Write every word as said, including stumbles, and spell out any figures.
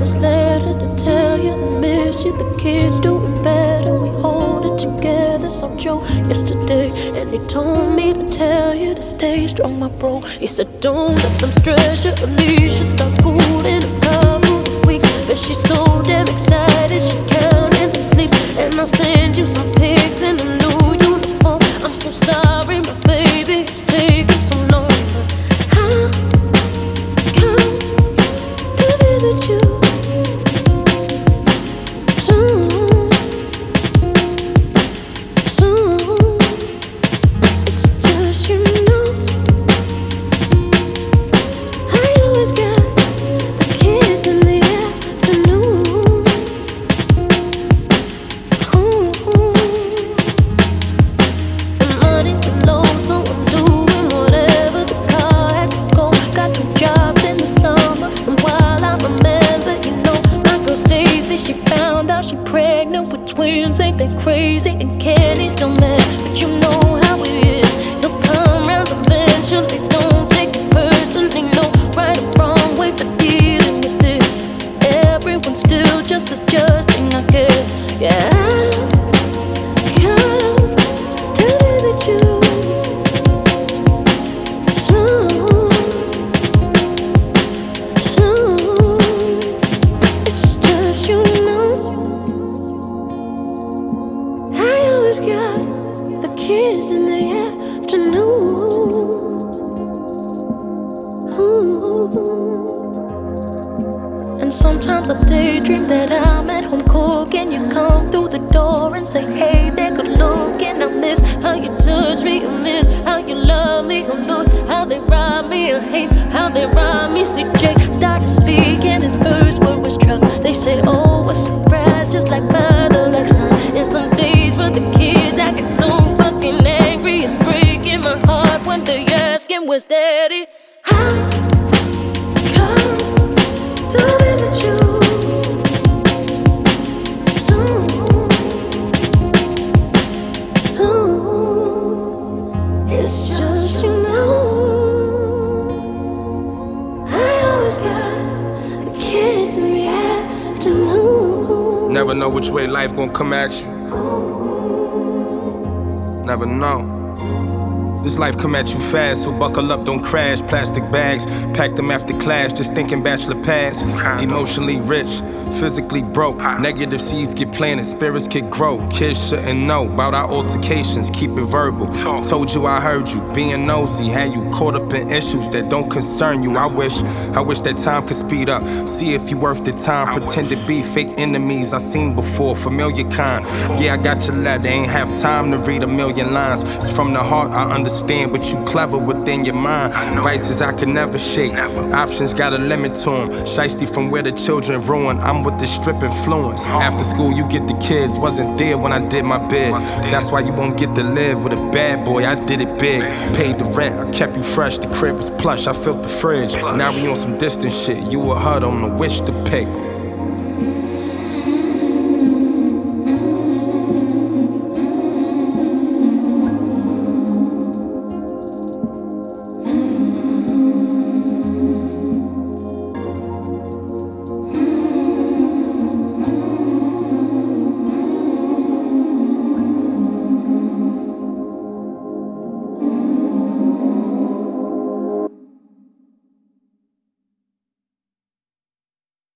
this letter to tell you I miss you. The kids doing better, we hold it together. So Joe yesterday, and he told me to tell you to stay strong, my bro. He said don't let them stress you. Alicia starts school in a couple of weeks, but she's so damn excited she's counting the sleeps. And I'll send you some pics in a new uniform. I'm so sorry, my baby, it's taking so long. I'll come to visit you soon, soon. It's just, you know, I always got the kids in the afternoon. Ooh. The money's been low, so I'm doing whatever. The car had to go, got two jobs in the summer. And while I remember, you know, my girl Stacy, she found out she pregnant with twins. Ain't that crazy? And Kenny's still mad, but you know how it is. He'll come round eventually. Don't take it personally, no right or wrong way for dealing with this. Everyone's still just adjusting, I guess. Yeah, I'll come to visit you soon, soon. It's just, you know, I always got the kids in the afternoon. Ooh. And sometimes I daydream that I'm at home cooking. You come through the door and say, hey, they're good looking. I miss how you touch me, I miss how you love me. Oh, look how they rob me, I hate how they rob me. C J started speaking, his first word was truck. They say, oh, a surprise, just like mother, like son. And some days for the kids, I get so fucking angry. It's breaking my heart when they asking, where's daddy? How come to visit you soon, soon. It's just, you know, I always got the kids in the afternoon. Never know which way life gon' come at you. Never know. This life come at you fast, so buckle up, don't crash. Plastic bags, pack them after class, just thinking bachelor pads. Emotionally rich, physically broke. Negative seeds get planted, spirits get grow. Kids shouldn't know about our altercations, keep it verbal. Told you I heard you, being nosy, had you caught up in issues that don't concern you. I wish, I wish that time could speed up. See if you worth the time, pretend to be fake enemies I seen before, familiar kind. Yeah, I got your letter, ain't have time to read a million lines. It's from the heart, I understand. But you clever within your mind. Vices I can never shake. Options got a limit to them. Shiesty from where the children ruin. I'm with the strip influence. After school you get the kids. Wasn't there when I did my bid. That's why you won't get to live with a bad boy. I did it big. Paid the rent, I kept you fresh. The crib was plush, I filled the fridge. Now we on some distant shit. You a H U D on the wish to pick.